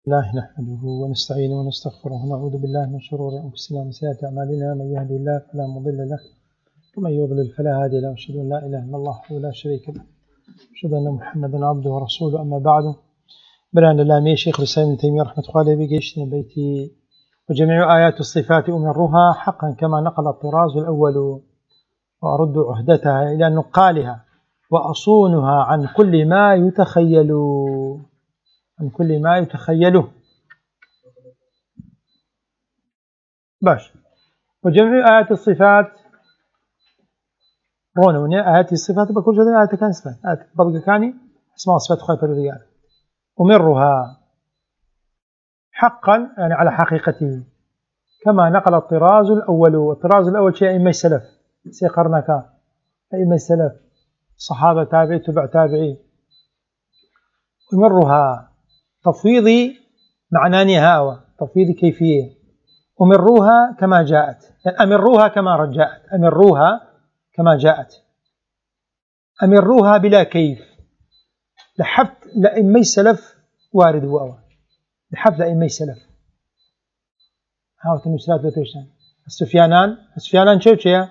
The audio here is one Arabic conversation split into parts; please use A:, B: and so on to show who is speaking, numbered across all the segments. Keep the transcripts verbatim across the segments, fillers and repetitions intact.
A: الله نحمده ونستعينه ونستغفره ونعوذ بالله من شرور أنفسنا ومن سيئات أعمالنا، من يهدي الله فلا مضل له ومن يضلل فلا هادي له، وأشهد أن لا إله إلا الله وحده لا شريك له، وأشهد أن محمدا عبده ورسوله. أما بعد، بلان الله شيخ الإسلام ابن تيمية رحمة الله عليه بيجيشنا بيتي وجميع آيات الصفات أمرها حقا كما نقل الطراز الأول، وأرد عهدتها إلى نقالها وأصونها عن كل ما يتخيل عن كل ما يتخيله باش. وجميع آيات الصفات رونا من آيات الصفات بكل جزء آيات كان صفات آيات بلغ كاني اسمها صفات خير الرجال أمرها حقا يعني على حقيقته كما نقل الطراز الأول. والطراز الأول شيء أئمة السلف سيقرنك أئمة السلف صحابة تابعي تبع تابعي. أمرها تفويض معنى هاوى تفويض كيفية. أمروها كما جاءت يعني أمروها كما رجعت أمروها كما جاءت أمروها بلا كيف لحفت لأئمة السلف وارد وأوى لحفت لأئمة السلف هاو تنسلات وتوشان السفيانان السفيانان شو شيء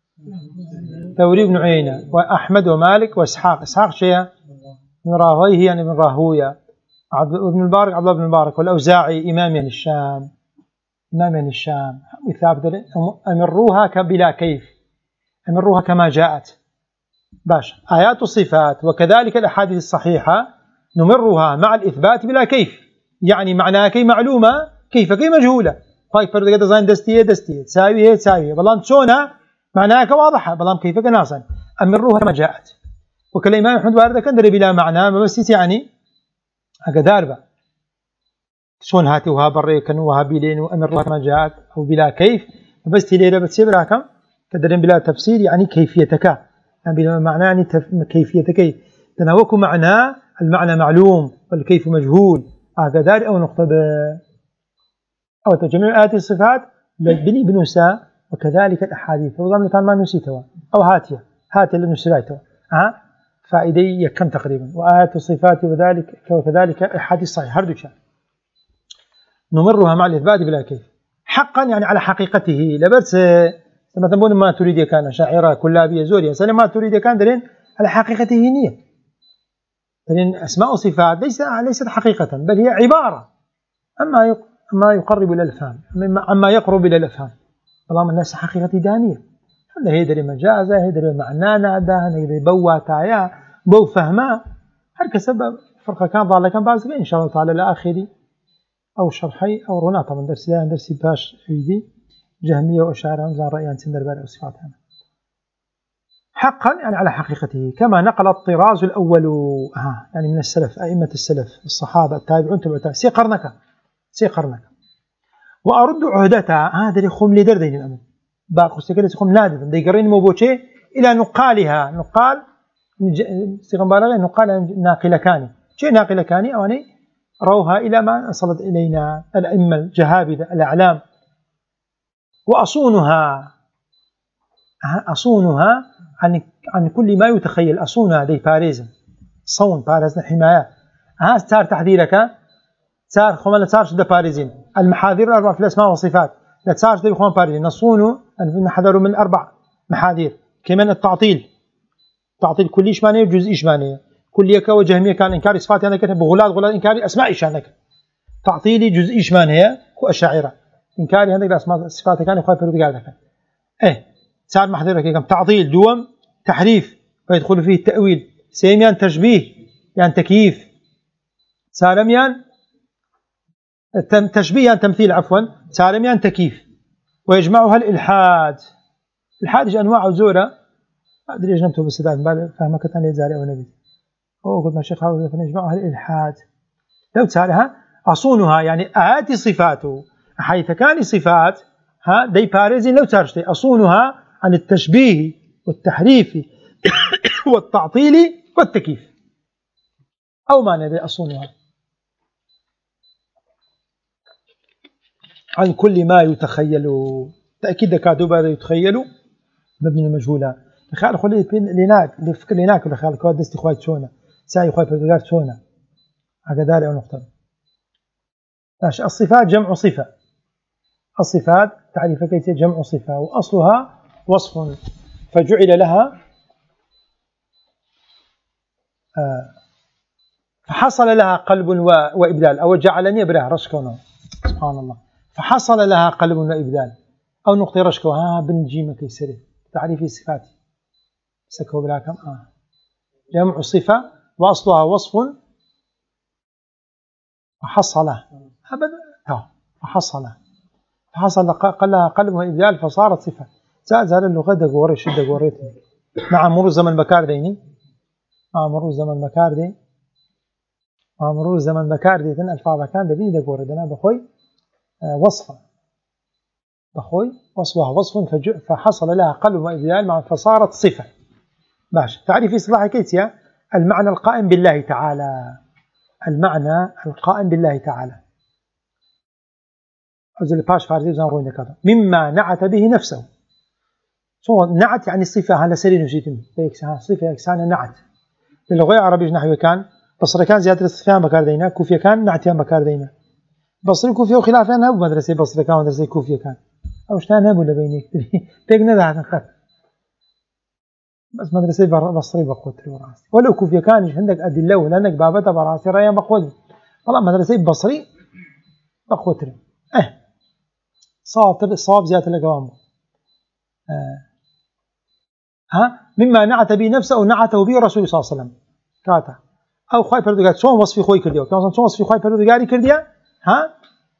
A: ثوري بن عيينة وأحمد ومالك وإسحاق إسحاق شيء من راهويه يعني من راهوية ابن المبارك عبد الله بن المبارك والأوزاعي إمام يعني الشام إمام يعني الشام وثابت أمروها بلا كيف أمروها كما جاءت باش. آيات الصفات وكذلك الأحاديث الصحيحة نمرها مع الإثبات بلا كيف يعني معناها كي معلومة كيف كي مجهولة طيب فرد قد زين دستية دستية تساوي هي تساوي بلام تشونها معناها كواضحة بلام كيف كناصا أمروها كما جاءت. وكالإمام أحمد وارد كان دري بلا معنى ما بس يعني أقداربا شون هاتي وها بري كانوا وها بيلين وأمروها كما جاءت أو بلا كيف بس تليلة بتسيب راكم كدرين بلا تفسير يعني كيفيتك يعني بلا معنى يعني تف... كيفيتك تناوكوا معناه المعنى معلوم والكيف مجهول أقدار أو نقطة ب... أو تجميع آيات الصفات بني بنوسا وكذلك الأحاديث وضمن كان ما نسيتها أو هاتية هاتية اللي نسيتها ها فائدة يكن تقريبا. وآيات الصفات وذلك وكذلك الأحاديث صحيح هردوشا نمرها مع الإثبات بلا كيف حقا يعني على حقيقته لبس لما تنبون ما تريد كان شاعرة كلابية زورية سنة ما تريد كان درين على حقيقته نية درين أسماء وصفات ليس ليست حقيقة بل هي عبارة أما ما يقرب إلى الأفهام أما يقرب إلى الأفهام والله الناس حقيقة دانية هذا هي دري مجازة هي دري معنانا ده هي دري بواتايا بو فهما هل كسبب فرقة كان ضالة كان بعض إن شاء الله تعالى الآخري أو شرحي أو رناطة من درس لا درس باش عيدي جهمية وأشاعرة وزان رأيان سندر بار أو صفاتها حقا يعني على حقيقته كما نقل الطراز الأول آه يعني من السلف أئمة السلف الصحابة التابعون تبعتها سي قرنك سي قرنك. وأرد عهدتها هذا اللي خم لدر دين الأمن باقي استكلت خم نادر دي قرين موبوشي إلى نقالها نقال استغنى بالغ نقال ناقل كاني شيء ناقل كاني أواني روها إلى ما وصلت إلينا الأئمة الجهابذة الأعلام. وأصونها أصونها عن عن كل ما يتخيل أصونها دي باريزم صون باريزم حماية ها صار تحذيرك صار خمال لا صارش ده باريزين المحاذير الأربع في الأسماء والصفات لا صارش ده خمال باريزين نصونه أن نحذروا من أربع محاذير كمان التعطيل تعطيل كل إيش معناه وجزء إيش معناه كلية وجهمية كان إنكار صفات أنا كتب بغلات غلات إنكار أسماء إيشانك تعطيلي جزء إيش معناه وأشاعرة إنكاري عندك أسماء صفات كان يخاف يرد قاعدك إيه صار محذرك كم تعطيل دوم تحريف ويدخل فيه التأويل سيميان تشبيه يعني تكييف سالميان تشبيه يعني تمثيل عفوا سالميان تكييف. ويجمعها الإلحاد الحاد أنواع وزورة أدري إيش نمته بالسداد فهمك تاني زاري أو نبي أو قلت ما شيخ حاول فنجمعها الإلحاد لو تسألها أصونها يعني آتي صفاته حيث كان صفات ها دي باريزين لو تارشتي أصونها عن التشبيه والتحريف والتعطيل والتكييف أو ما ندري أصونها عن كل ما يتخيل تأكيد كاتب هذا يتخيل مبني المجهولة تخيل خلي ليناك لفكر ليناك ولا خيال كواد دستي خوايت شونا ساي خوايت بدرجات شونا هكذا أو نقطة باش الصفات جمع صفة. الصفات تعريف كيف جمع صفة، وأصلها وصف فجعل لها آه فحصل لها قلب وإبدال، أو جعلني أبراه رشكونه سبحان الله، فحصل لها قلب وإبدال، أو نقطة رشكو ها بنجيمة كيسره تعريف الصفات سكوا براكم آه جمع صفة وأصلها وصف فحصله أبدا فحصله فحصل قال لها قلب وإبدال فصارت صفة. زاد زاد اللغة دقوري شد دقوريتني مع مرور زمن بكار ديني مع مرور زمن بكار دي مع مرور زمن بكار دي تن الفاظ كان دبي دقوري دنا بخوي آه وصفا بخوي وصفها وصف فحصل لها قلب وإبدال مع فصارت صفة. باش تعريف إصلاح كيتيا المعنى القائم بالله تعالى، المعنى القائم بالله تعالى أزل باش فارزي زنروين كذا مما نعت به نفسه. شو نعت يعني الصفة على سرير نجيتم بيكسها صفة يكسان نعت للغة العربية نحو كان بصري كان زيادة الصفة بكار دينا، كوفية كان نعتيان بكار دينا، بصري كوفية وخلافين هبو مدرسة بصري كان مدرسة كوفية كان أو شتان هبو لبينك بيقنا ذا نخف بس مدرسة بصري بقوتري وراسي ولو كوفية كان عندك أدلة لأنك بابتها براسي رأيها بقوتري والله مدرسة بصري بقوتري أه صواب صواب زيادة القوام آه. ها مما نعت به نفسه أو نعته به رسول صلى الله عليه وسلم كاتا أو خواهي پردگار شون وصفي خوي كرديا كما شون وصفي خواهي پردگاري كرديا ها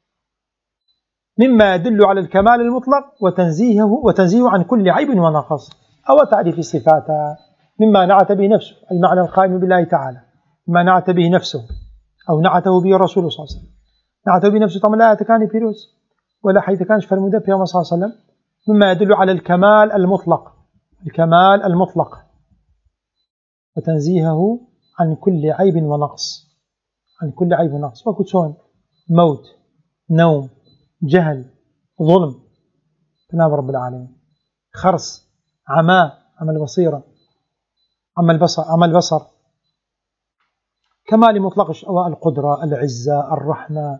A: مما يدل على الكمال المطلق وتنزيهه وتنزيهه عن كل عيب ونقص أو تعريف صفاته مما نعت به نفسه المعنى القائم بالله تعالى مما نعت به نفسه أو نعته به رسول صلى الله عليه وسلم نعته به نفسه طبعا لا يتكاني فيروس ولا حيث كانش فرموده في يوم صلى الله عليه وسلم مما يدل على الكمال المطلق الكمال المطلق وتنزيهه عن كل عيب ونقص عن كل عيب ونقص وكتشون موت نوم جهل ظلم تناب رب العالمين خرس عماء عمى البصيرة عمى البصر عمى البصر كمال مطلق القدرة العزة الرحمة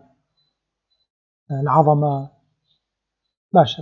A: العظمة باشا.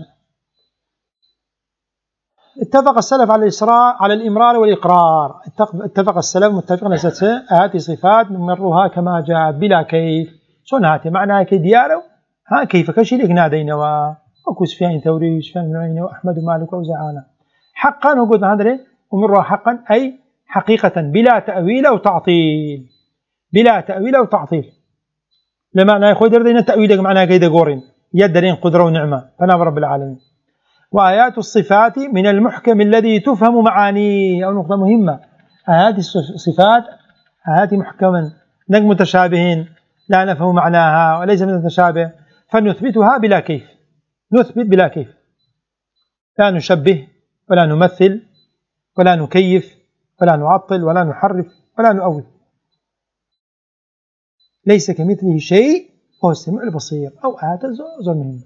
A: اتفق السلف على الإسراء على الإمرار والإقرار اتفق السلف متفقين على هذه صفات نمرها كما جاءت بلا كيف شون هاتي معناها كي دياره ها كيف كشي لك نادينا وكو سفيان ثوري وسفيان بن عيينة وأحمد ومالك وزعانة حقا وقلت هذا أمرها حقا أي حقيقة بلا تأويل أو تعطيل بلا تأويل أو تعطيل لمعنى يخوي دردين التأويل معناها كيدا قورين يدرين قدرة ونعمة فنعم رب العالمين. وآيات الصفات من المحكم الذي تفهم معانيه أو نقطة مهمة آيات الصفات آيات محكما نك متشابهين لا نفهم معناها وليس من المتشابه فنثبتها بلا كيف نثبت بلا كيف لا نشبه ولا نمثل ولا نكيف ولا نعطل ولا نحرف ولا نؤول ليس كمثله شيء وهو السميع البصير أو آيات زر مهمة.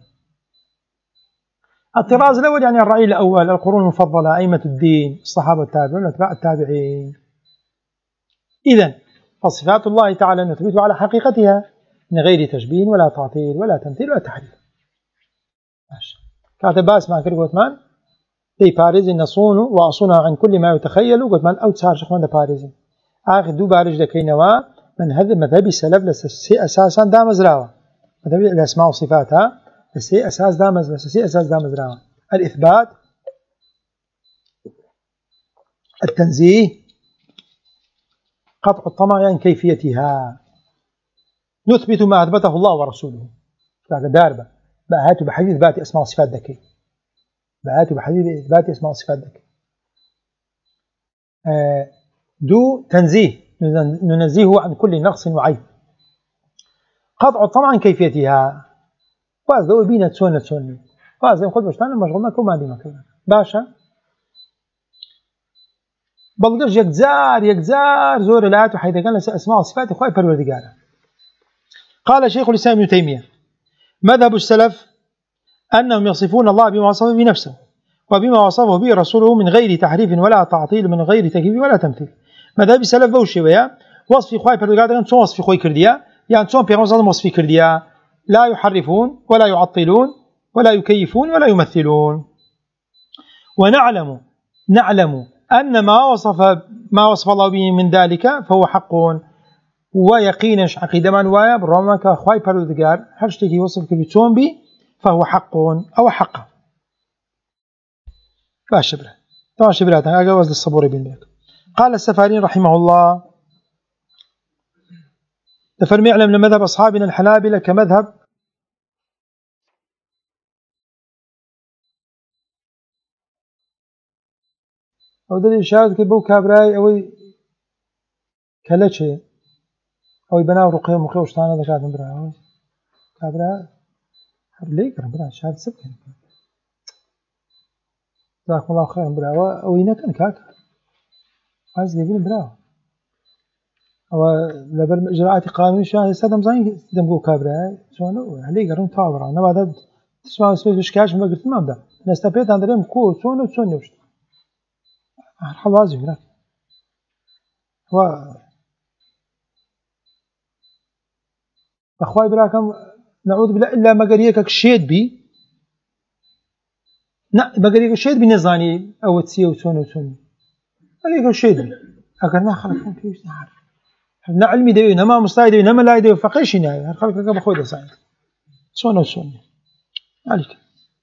A: الطراز الأول يعني الرأي الأول القرون المفضلة أئمة الدين الصحابة التابعين وأتباع التابعين. إذن فصفات الله تعالى نثبتها على حقيقتها من غير تشبيه ولا تعطيل ولا تمثيل ولا تحريف. كاتب باس مع كريم وثمان دي باريزي نصون وأصونها عن كل ما يتخيل وثمان أو تسار شخوان دا باريزي آخر دو بارج دكينوا من هذا مذهب السلف لسي أساسا دامز راوة مذهب الأسماء وصفاتها لسي أساس دامز لسي أساس دامز راوة الإثبات التنزيه قطع الطمع عن كيفيتها نثبت ما أثبته الله ورسوله داربة بأهاتوا بحديث إثبات أسماء وصفات ذكي بأهاتوا بحديث إثبات أسماء وصفات ذكي آه دو تنزيه ننزيه عن كل نقص وعيب قطع الطمع عن كيفيتها وهذا هو بينا تسونا تسونا وهذا يقول بشتان المشغول ماكو ما دي ماكو باشا بلقش يكزار يكزار زور الآيات وحيث كان أسماء وصفات إخوائي فالوردقارة. قال شيخ الإسلام ابن تيمية مذهب السلف أنهم يصفون الله بما وصفه بنفسه وبما وصفه به رسوله من غير تحريف ولا تعطيل من غير تكييف ولا تمثيل. مذهب السلف بوشي ويا وصف إخوائي فالوردقارة شون وصف إخوائي كرديا يعني شون بيغمز هذا وصف كرديا لا يحرفون ولا يعطلون ولا يكيفون ولا يمثلون. ونعلم نعلم أن ما وصف ما وصف الله به من ذلك فهو حق، ويقينش عقيدة من وايا برغم كخواي بردقار هرشتكي وصف كبيتون بي فهو حق أو حق. باشبرة طبعا شبرات أنا وزد الصبوري بالبيك. قال السفارين رحمه الله تفرمي يعلم أن مذهب أصحابنا الحنابلة كمذهب أو دليل شاهد كبو كابراي أو كلتشي أو بناو رقية مقية وشتانا ذكات من براي كابراي ليه كرم براي شاهد سبكين جزاكم الله خيرا براي أو ينكن كاك عايز يبين براي أو لبر إجراءات قانوني شاهد سادم زين دمجو كابراي شلونه عليه قرن تابرا أنا بعد تسمع اسمه إشكاش ما قلت ما بدا نستفيد عن دريم كور شلونه شلونه وش حوازي هناك و أخوي براكم نعوذ بالله إلا مقريك شيد بي نا مقريك شيد بي نزاني أو تسيه وشلونه وشلونه مقريك شيد بي أقرنا خلقهم كيف نعرف نا علمي ديو نما مستعد ديو نما لا ديو فقيش ناي خلقك بخوي ده سعيد شلونه وشلونه عليك.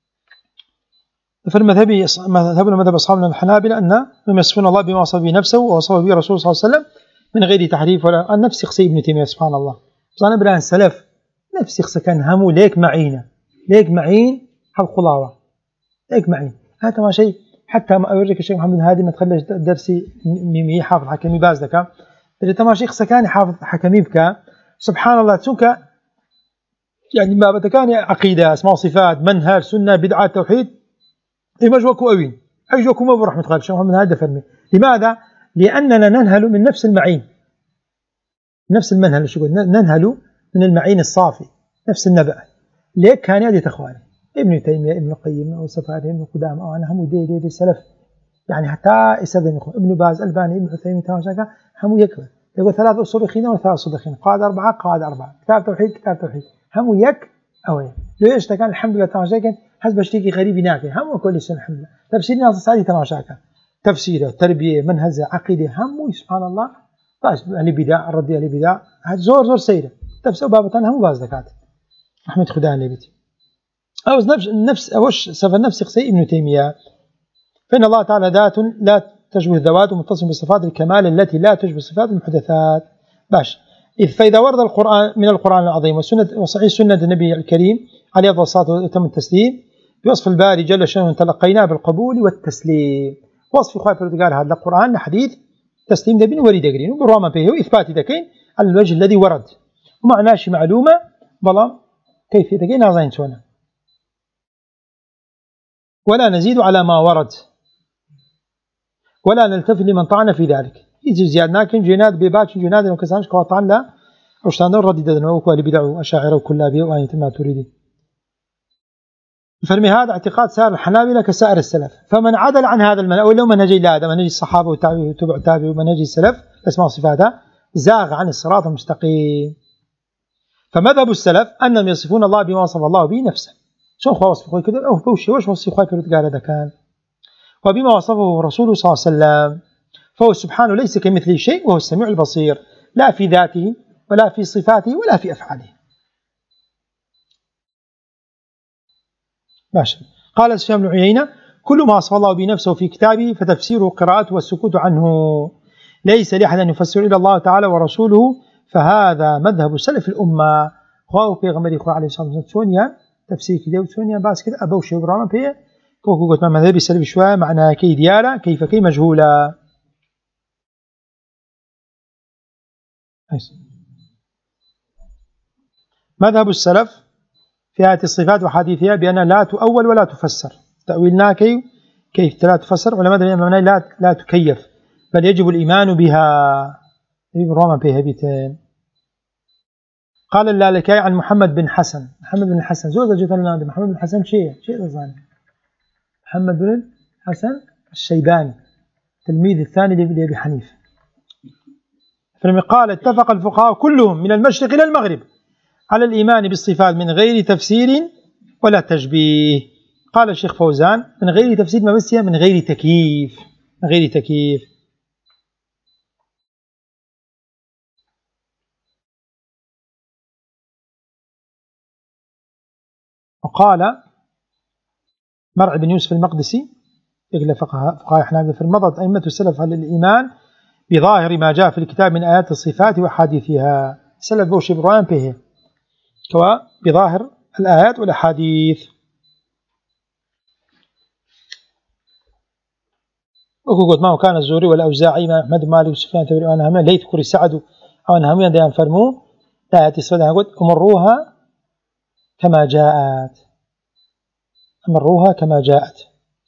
A: فالمذهبي مذهبنا مذهب أصحابنا الحنابلة أن هم يصفون الله بما وصف به نفسه ووصف به رسوله صلى الله عليه وسلم من غير تحريف ولا النفس يخصي ابن تيمية سبحان الله. بصانا بران السلف نفس يخص كان همو ليك معينة ليك معين هالخلاوة ليك معين هذا ما شيء حتى ما أوريك الشيخ محمد هادي ما تخلش درسي ميمي حافظ حكمي باز لك دريت ما شيء يخص كان حافظ حكمي بك سبحان الله تسوك يعني ما بتكاني عقيدة اسماء صفات منهج سنة بدعة توحيد إيماجوكو أوين أيجوكو ما برحمة الله الشيخ محمد هذا فرمي. لماذا؟ لأننا ننهل من نفس المعين نفس المنهل شو ننهل من المعين الصافي نفس النبأ. ليك كان يدي تخواني ابن تيمية ابن القيم أو سفاري ابن قدام أو أنا همو دي دي دي سلف يعني حتى يستخدم ابن باز الباني ابن عثيمين تماشاكا همو يكبر يقول ثلاث أصول خينا وثلاث أصول خينا قاعدة أربعة قاعدة أربعة كتاب توحيد كتاب توحيد همو يك أوين ليش كان الحمد لله تماشاكا حسب اشتكي غريب ناكي هم كل سنة الحمد لله تفسير ناس سعيد تماشاكا تفسيره تربية منهزة عقيدة هم سبحان الله باش اللي بدع الردي اللي بدع هاد زور زور سيرة تفسير بابتنا هم باز ذكات أحمد خدان اللي بيتي أو نفس نفس أوش سفر نفس قصي ابن تيمية فإن الله تعالى ذات لا تشبه الذوات ومتصل بصفات الكمال التي لا تشبه صفات المحدثات باش إذ فإذا ورد القرآن من القرآن العظيم وسنة وصحيح سنة النبي الكريم عليه الصلاة والسلام وتم التسليم بوصف الباري جل شأنه تلقيناه بالقبول والتسليم وصف خواهي بردقال هذا القرآن لحديث تسليم دبين وريد قرين وبرواما به وإثبات دكين على الوجه الذي ورد ومعناش معلومة بلا كيف دكين نازين سونا ولا نزيد على ما ورد ولا نلتفت لمن طعن في ذلك يجي زيادنا كن جناد بباش جناد وكسانش قواطعن لا رشتان الرديد دنوك والبدع أشاعر وكلها بيه وآية ما تريدي. فرمي هذا اعتقاد سائر الحنابلة كسائر السلف فمن عدل عن هذا المنهج أو لو منهج الله هذا منهج الصحابة والتابعين وتبع التابعين ومنهج السلف اسمه صفاتها زاغ عن الصراط المستقيم. فمذهب السلف أنهم يصفون الله بما وصف الله به نفسه شو خوا وصف خوي كده أو بوشي وش وصف خوي كده قال هذا كان وبما وصفه رسوله صلى الله عليه وسلم فهو سبحانه ليس كمثله شيء وهو السميع البصير لا في ذاته ولا في صفاته ولا في أفعاله. ماشي. قال سفيان بن عيينة كل ما وصف الله بنفسه في كتابه فتفسيره قراءته والسكوت عنه ليس لأحد أن يفسر إلا الله تعالى ورسوله فهذا مذهب سلف الأمة. خواهو بيغمري خواه عليه الصلاة والسلام سونيا تفسير كده وسونيا باس كده أبو شيء براما بيه كوكو قلت ما مذهبي سلف شوية معناها كي ديارة كيف كي مجهولة. مذهب السلف في هذه الصفات وحديثها بأنها لا تؤول ولا تفسر تأويلنا كيف كيف لا تفسر علماء الإمامنا لا لا تكيف بل يجب الإيمان بها. روما بها بيتين. قال اللالكائي عن محمد بن حسن محمد بن حسن زوجة جتنا محمد بن حسن شيء شيء رزان محمد بن حسن الشيباني تلميذ الثاني لأبي حنيفة. فلما قال اتفق الفقهاء كلهم من المشرق إلى المغرب على الإيمان بالصفات من غير تفسير ولا تشبيه. قال الشيخ فوزان من غير تفسير ما بس من غير تكييف، من غير تكييف. وقال مرع بن يوسف المقدسي يقول فقهاء حنابلة في المضت أئمة السلف على الإيمان بظاهر ما جاء في الكتاب من آيات الصفات وحادثها. سلف بوشي بروان به كوا بظاهر الآيات والأحاديث. وقلت ما كان الزهري والأوزاعي ما أحمد مالك وسفيان الثوري وأنا هم ليث كوري سعد أو أنا هم ديان فرمو آيات الصفات قلت أمروها كما جاءت، أمروها كما جاءت.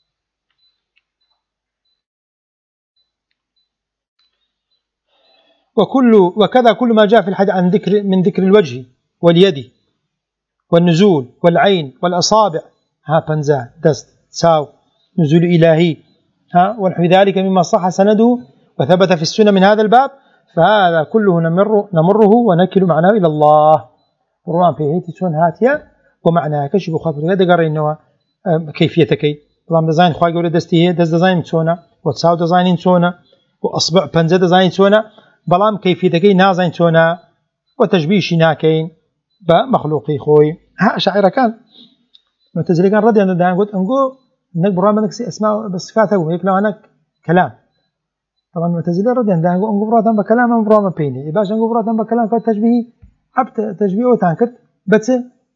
A: وكل وكذا كل ما جاء في الحديث عن ذكر من ذكر الوجه واليد والنزول والعين والأصابع، ها بنزا دست ساو نزول إلهي، ها ونحو ذلك مما صح سنده وثبت في السنة من هذا الباب، فهذا كله نمر نمره ونكل معناه إلى الله. قرآن في هيتي شون هاتيا ومعناها كشف خاطر هذا قرر إنه كيفيتكي طبعا ديزاين خواجه ولا دستي هي دز ديزاين تسونا وتساو ديزاين تسونا وأصبع بنزا ديزاين تسونا بلام كيفيتكي نازين تسونا وتشبيش ناكين بمخلوقي خوي. ها شاعر كان متزلي كان رضي أن قلت أنقو إنك برامج اسماء بصفاته وهيك لو أنا كلام طبعا متزلي رضي أن أنقو براتهم بكلام برامج بيني يباش أنقو براتهم بكلام كتشبيه عبد تشبيه وتانكت بس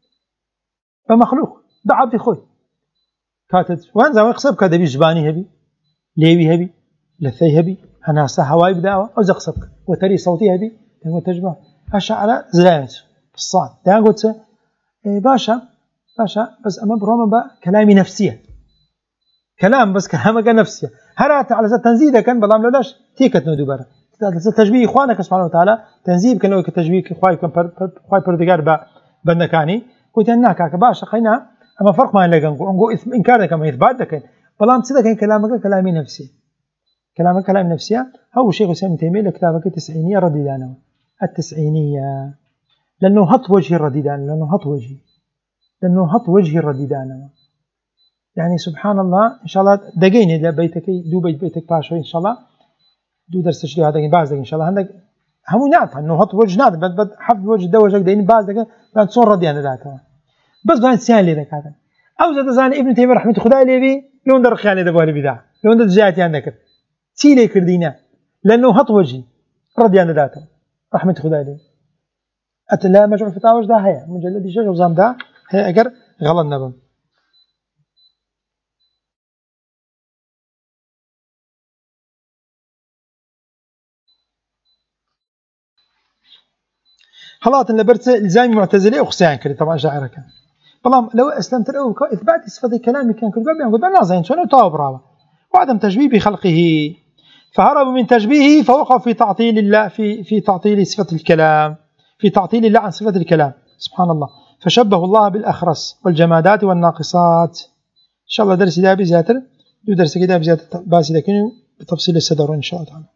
A: بمخلوق بعبد خوي كاتت وين زمان قصب كذا بيجباني هبي ليبي هبي لثي هبي أنا هواي بداوة أو زقصبك وتري صوتي هبي تقول تجبه أشعر زلانت الصاد ده قلت إيه باشا باشا بس أمام برامج بقى كلامي نفسية كلام بس كلامك نفسية هرات على أساس تنزيده كان بلام لولاش تيكت نودو برا تشبيه إخوانك سبحانه وتعالى تنزيب كان لو كتشبيه إخوانك كان إخوان بردقار با بندكاني كنت هناك باشا خينا أما فرق ما نلاقي نقول نقول إنكار كما إثبات لكن بلام صدق كان كلامك كلامي نفسي كلامك كلام نفسية. هو شيخ الإسلام تيمية لكتابك التسعينية رديدانه التسعينية لأنه هط وجه الرديدان لأنه هط وجهي لأنه هط وجه الرديدانه يعني سبحان الله إن شاء الله دقيني لبيتك دو بيت بيتك باشوي إن شاء الله دو درس تشريح هذا بعض إن شاء الله عندك هم نعرف إنه هط وجه نعرف بد بد حفظ وجه دوجك دين بعض دقيقة بعد صور رديان ذاته بس بعد سيان لي ذاك هذا أو زاد زان ابن تيمية رحمة خداي لي لون در خيانة دبوا البدع لون در جاءت عندك سيلي كردينا لأنه هط وجهي رديان ذاته رحمة خداي لي أتلا مجموع فتاوى ده هي مجلد شيخ وزام ده هي أجر غلط نبم. خلاص لبرت الزام معتزلي وخسان كذي طبعا شاعر كان طالما لو اسلمت له اثبات صفه كلامي كان كل باب يقول لا زين شنو تابرا وعدم تشبيه بخلقه فهربوا من تشبيهه فوقعوا في تعطيل الله في في تعطيل صفه الكلام في تعطيل الله عن صفه الكلام سبحان الله فشبهوا الله بالاخرس والجمادات والناقصات. ان شاء الله درس ده بزياتر دو درس كده بزياتر باس لكن بتفصيل الصدر ان شاء الله تعالى.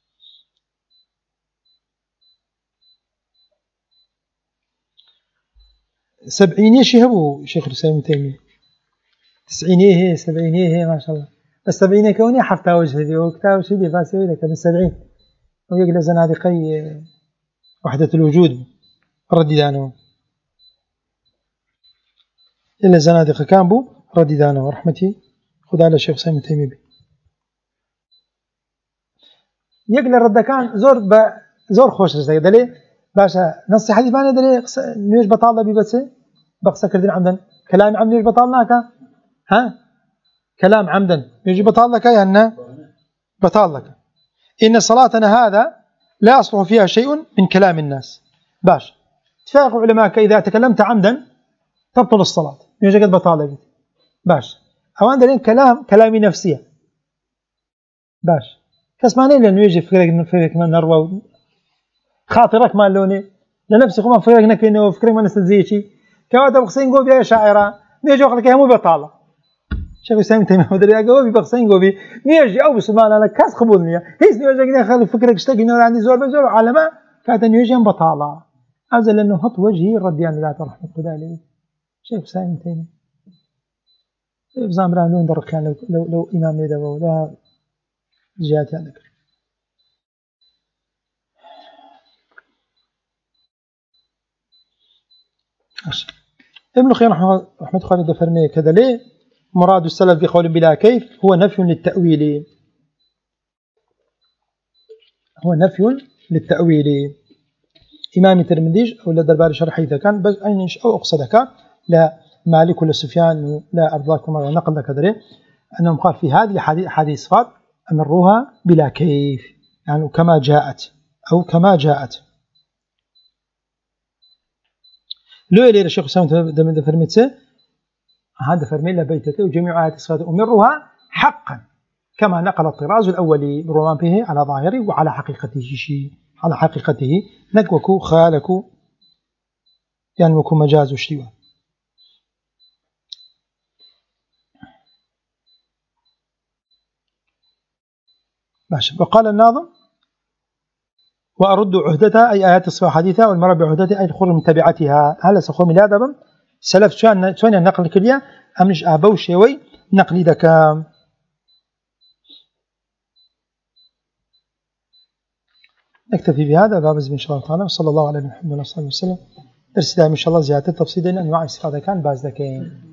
A: سبعينية شهبوا شيخ الإسلام ابن تيمية تسعينية سبعينية ما شاء الله بس سبعينية كوني حفتها وجهدي وكتاب وجهدي فاسوي لك من سبعين ويقل زنادقي وحدة الوجود رددانه إلا زنادق كان بو رددانه ورحمتي خد على الشيخ الإسلام ابن تيمية بي يقل الرد كان زور ب زور خوش رجلي دليل باشا نص حديث ما ندري نيوش بطالة بي بس بقصة كردين عمدا كلام عمدا نيوش بطالناك ها كلام عمدا نيوش بطالك يعني بطالك إن صلاتنا هذا لا يصلح فيها شيء من كلام الناس باش اتفاق علماء إذا تكلمت عمدا تبطل الصلاة نيوش قد بطالة بي باش أوان دلين كلام كلامي نفسية باش كسمعني لأنه يجي فكرك فكرك من نروى خاطرك ما لوني لنفسك ما فكرك نكينه فكرك ما نستزيشي كوادا بقصين قوبي يا شاعرة نيجي وقت كهمو بطالة شيخ الإسلام تيمية ودري قوبي بقصين قوبي نيجي أو بسمان أنا كاس قبولني هيس نيجي كده خلي فكرك اشتكي نور عندي زور بزور على ما كانت نيجي بطالة أزل أنه هط وجهي ردي عن ذات رحمة الله عليه شيخ سايم تاني بزام رانون در كان لو لو, لو إمام ليدا ولا جهات عندك ابن القيم رحمة الله فرمي كذا ليه مراد السلف بقول بلا كيف هو نفي للتأويل هو نفي للتأويل إمام الترمذي أو للدرباري شرح إذا كان بس أين أو أقصدك لا مالك ولا سفيان لا أرضاكم ولا نقل ذا كذا أنهم قال في هذه الحديث صفات أمروها بلا كيف يعني كما جاءت أو كما جاءت لو يلي الشيخ سامي دم فرميته هذا فرمي له بيتته وجميع آيات الصفات أمرها حقا كما نقل الطراز الأولي بالرومان به على ظاهره وعلى حقيقته شيء على حقيقته نكوكو خالكو يعني وكو مجاز وشتوى ماشي. وقال الناظم وأرد عهدتها أي آيات الصفات حديثة والمرة بعهدتها أي الخروج من تبعتها هل سخو من هذا سلف شان شان النقل كليا أمنش أبو شوي نقلي ذكام نكتفي بهذا باب إن شاء الله تعالى وصلى الله على محمد صلى الله عليه وسلم درس دائم إن شاء الله زيادة تفصيل أنواع الصفات كان باز ذكين